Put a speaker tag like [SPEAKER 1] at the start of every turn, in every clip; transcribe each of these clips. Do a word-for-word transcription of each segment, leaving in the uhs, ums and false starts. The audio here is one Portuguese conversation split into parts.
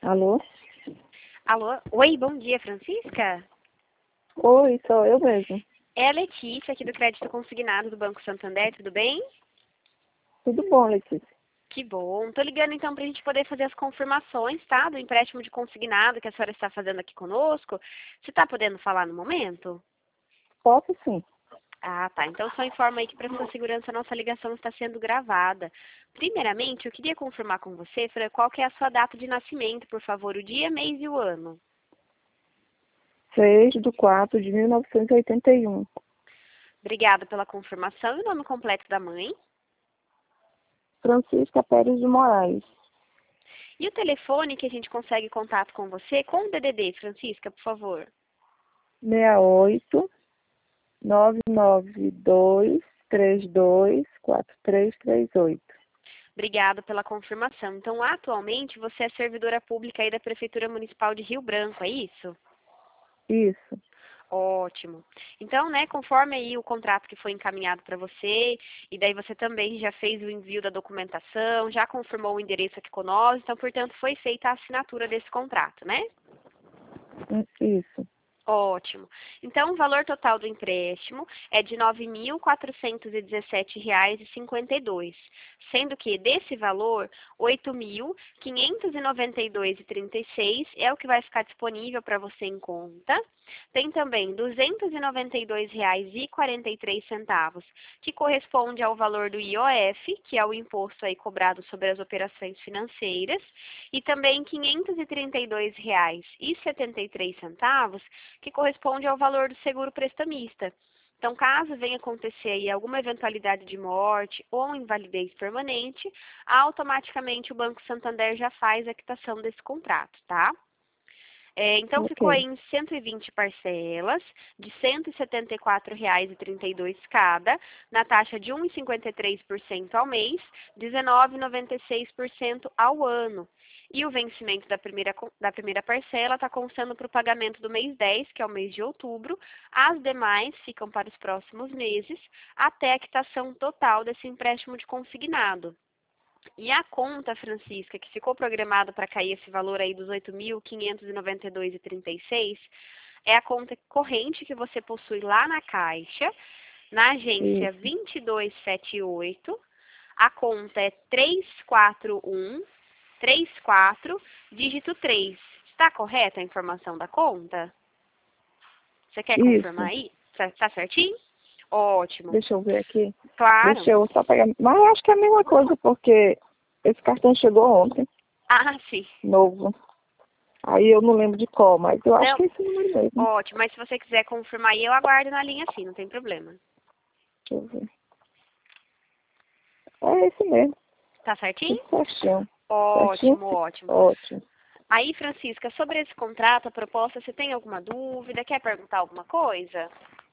[SPEAKER 1] Alô?
[SPEAKER 2] Alô? Oi, bom dia, Francisca?
[SPEAKER 1] Oi, sou eu mesmo.
[SPEAKER 2] É a Letícia, aqui do Crédito Consignado do Banco Santander, tudo bem?
[SPEAKER 1] Tudo bom, Letícia?
[SPEAKER 2] Que bom. Tô ligando então para a gente poder fazer as confirmações, tá? Do empréstimo de consignado que a senhora está fazendo aqui conosco. Você está podendo falar no momento?
[SPEAKER 1] Posso sim.
[SPEAKER 2] Ah, tá. Então só informa aí que para sua segurança a nossa ligação está sendo gravada. Primeiramente, eu queria confirmar com você, Fran, qual que é a sua data de nascimento, por favor, o dia, mês e o ano.
[SPEAKER 1] seis de quatro de mil novecentos e oitenta e um.
[SPEAKER 2] Obrigada pela confirmação e o nome completo da mãe.
[SPEAKER 1] Francisca Pérez de Moraes.
[SPEAKER 2] E o telefone que a gente consegue contato com você, com o D D D, Francisca, por favor.
[SPEAKER 1] seis oito, nove nove dois, três dois, quatro três três oito.
[SPEAKER 2] Obrigada pela confirmação. Então, atualmente, você é servidora pública aí da Prefeitura Municipal de Rio Branco, é isso?
[SPEAKER 1] Isso.
[SPEAKER 2] Ótimo. Então, né, conforme aí o contrato que foi encaminhado para você, e daí você também já fez o envio da documentação, já confirmou o endereço aqui com nós, então, portanto, foi feita a assinatura desse contrato, né?
[SPEAKER 1] Isso.
[SPEAKER 2] Ótimo. Então, o valor total do empréstimo é de nove mil quatrocentos e dezessete reais e cinquenta e dois centavos, sendo que desse valor, oito mil quinhentos e noventa e dois reais e trinta e seis centavos é o que vai ficar disponível para você em conta. Tem também duzentos e noventa e dois reais e quarenta e três centavos, que corresponde ao valor do I O F, que é o imposto aí cobrado sobre as operações financeiras, e também quinhentos e trinta e dois reais e setenta e três centavos, que corresponde ao valor do seguro prestamista. Então, caso venha acontecer aí alguma eventualidade de morte ou invalidez permanente, automaticamente o Banco Santander já faz a quitação desse contrato, tá? É, então, ficou aí
[SPEAKER 1] Ok.
[SPEAKER 2] em cento e vinte parcelas, de cento e setenta e quatro reais e trinta e dois centavos cada, na taxa de um vírgula cinquenta e três por cento ao mês, dezenove vírgula noventa e seis por cento ao ano. E o vencimento da primeira, da primeira parcela está constando para o pagamento do mês dez, que é o mês de outubro. As demais ficam para os próximos meses, até a quitação total desse empréstimo de consignado. E a conta, Francisca, que ficou programado para cair esse valor aí dos oito mil quinhentos e noventa e dois reais e trinta e seis centavos, é a conta corrente que você possui lá na Caixa, na agência
[SPEAKER 1] Isso.
[SPEAKER 2] vinte e dois setenta e oito. A conta é três quatro um três quatro, dígito três. Está correta a informação da conta? Você quer confirmar
[SPEAKER 1] Isso.
[SPEAKER 2] aí? Tá certinho? Ótimo.
[SPEAKER 1] Deixa eu ver aqui.
[SPEAKER 2] Claro.
[SPEAKER 1] Deixa eu só pegar. Mas eu acho que é a mesma coisa, porque esse cartão chegou ontem,
[SPEAKER 2] Ah, sim.
[SPEAKER 1] novo. Aí eu não lembro de qual, mas eu acho
[SPEAKER 2] Não,
[SPEAKER 1] que é esse número mesmo.
[SPEAKER 2] ótimo. Mas se você quiser confirmar aí, eu aguardo na linha sim, não tem problema.
[SPEAKER 1] Deixa eu ver. É esse mesmo.
[SPEAKER 2] Tá certinho?
[SPEAKER 1] Tudo certinho. Certinho?
[SPEAKER 2] Ótimo, ótimo.
[SPEAKER 1] Ótimo.
[SPEAKER 2] Aí, Francisca, sobre esse contrato, a proposta, você tem alguma dúvida? Quer perguntar alguma coisa?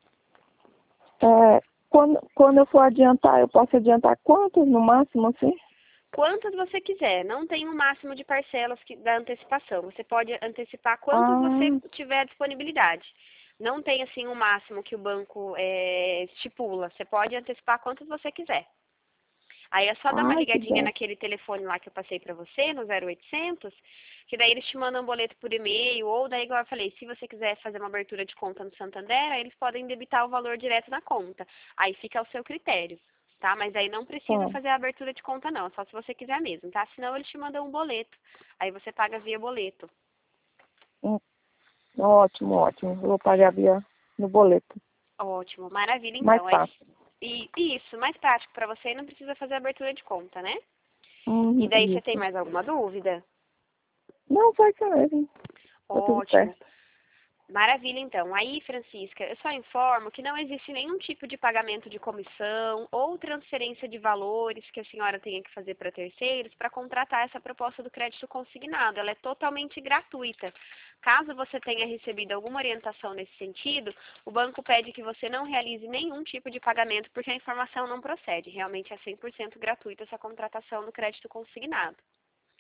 [SPEAKER 1] É, quando, quando eu for adiantar, eu posso adiantar quantos no máximo, assim?
[SPEAKER 2] Quantas você quiser. Não tem um máximo de parcelas que, da antecipação. Você pode antecipar quantas você
[SPEAKER 1] Ah,
[SPEAKER 2] tiver disponibilidade. Não tem, assim, um máximo que o banco é, estipula. Você pode antecipar quantas você quiser. Aí é só dar uma
[SPEAKER 1] ai, que
[SPEAKER 2] ligadinha
[SPEAKER 1] bom.
[SPEAKER 2] naquele telefone lá que eu passei pra você, no zero oitocentos, que daí eles te mandam um boleto por e-mail, ou daí, igual eu falei, se você quiser fazer uma abertura de conta no Santander, aí eles podem debitar o valor direto na conta. Aí fica ao seu critério, tá? Mas aí não precisa
[SPEAKER 1] Tá.
[SPEAKER 2] fazer a abertura de conta não, só se você quiser mesmo, tá? Senão eles te mandam um boleto. Aí você paga via boleto.
[SPEAKER 1] Hum, ótimo, ótimo. Eu vou pagar via no boleto.
[SPEAKER 2] Ótimo, maravilha
[SPEAKER 1] Mais
[SPEAKER 2] então. Aí,
[SPEAKER 1] fácil.
[SPEAKER 2] e, isso, mais prático pra você e não precisa fazer a abertura de conta, né? E
[SPEAKER 1] Uhum,
[SPEAKER 2] daí você tem
[SPEAKER 1] isso.
[SPEAKER 2] mais alguma dúvida?
[SPEAKER 1] Não, foi isso mesmo. Tá tudo
[SPEAKER 2] Ótimo.
[SPEAKER 1] certo.
[SPEAKER 2] Maravilha, então. Aí, Francisca, eu só informo que não existe nenhum tipo de pagamento de comissão ou transferência de valores que a senhora tenha que fazer para terceiros para contratar essa proposta do crédito consignado. Ela é totalmente gratuita. Caso você tenha recebido alguma orientação nesse sentido, o banco pede que você não realize nenhum tipo de pagamento porque a informação não procede. Realmente é cem por cento gratuita essa contratação do crédito consignado.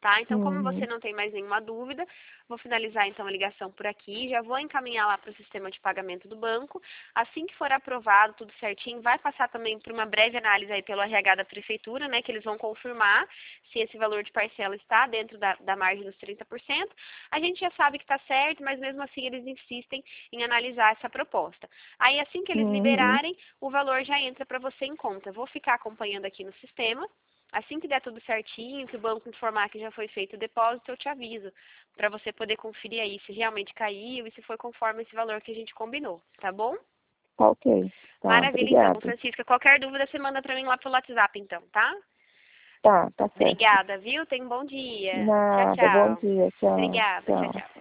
[SPEAKER 2] tá? Então, como
[SPEAKER 1] Uhum.
[SPEAKER 2] você não tem mais nenhuma dúvida, vou finalizar então a ligação por aqui, já vou encaminhar lá para o sistema de pagamento do banco. Assim que for aprovado, tudo certinho, vai passar também por uma breve análise aí pelo R H da prefeitura, né, que eles vão confirmar se esse valor de parcela está dentro da, da margem dos trinta por cento. A gente já sabe que está certo, mas mesmo assim eles insistem em analisar essa proposta. Aí, assim que eles
[SPEAKER 1] Uhum.
[SPEAKER 2] liberarem, o valor já entra para você em conta. Vou ficar acompanhando aqui no sistema. Assim que der tudo certinho, que o banco informar que já foi feito o depósito, eu te aviso, para você poder conferir aí se realmente caiu e se foi conforme esse valor que a gente combinou, tá bom?
[SPEAKER 1] Tá ok. Tá,
[SPEAKER 2] Maravilha, então,
[SPEAKER 1] obrigada.
[SPEAKER 2] Francisca. Qualquer dúvida, você manda para mim lá pelo WhatsApp, então, tá?
[SPEAKER 1] Tá, tá certo.
[SPEAKER 2] Obrigada, viu? Tenha um bom dia. Tchau,
[SPEAKER 1] Nada, bom
[SPEAKER 2] tchau.
[SPEAKER 1] dia, tchau,
[SPEAKER 2] Obrigada, tchau,
[SPEAKER 1] tchau.
[SPEAKER 2] tchau.